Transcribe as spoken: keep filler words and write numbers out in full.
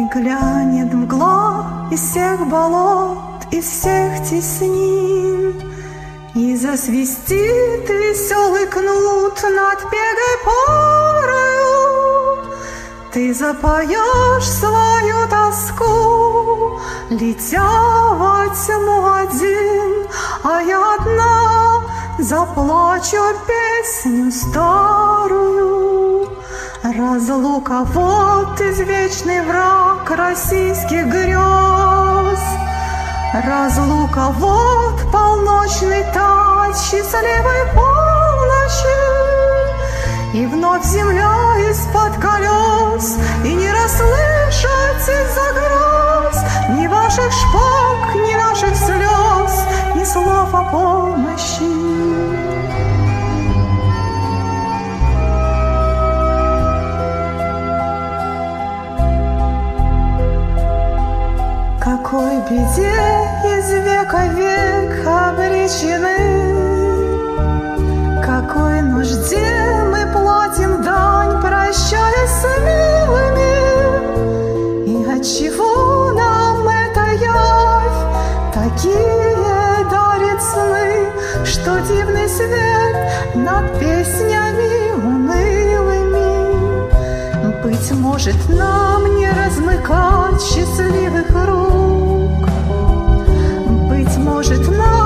глянет мгла из всех болот, из всех теснин, и засвистит веселый кнут над пегой порою. Ты запоешь свою тоску, летя во тьму один, а я одна заплачу песню старую. Разлука — вот извечный враг российских грез. Разлука — вот полночный тач счастливой полночи. И вновь земля из-под колес, и не расслышать из-за гроз ни ваших шпаг, ни наших слез, ни слов о помощи. Какой беде из века в век обречены, какой нужде мы платим дань, прощаясь с милыми. И отчего нам эта явь такие дарит сны, что дивный свет над песнями унылыми? Быть может, нам не размыкать счастливых рук, быть может, нам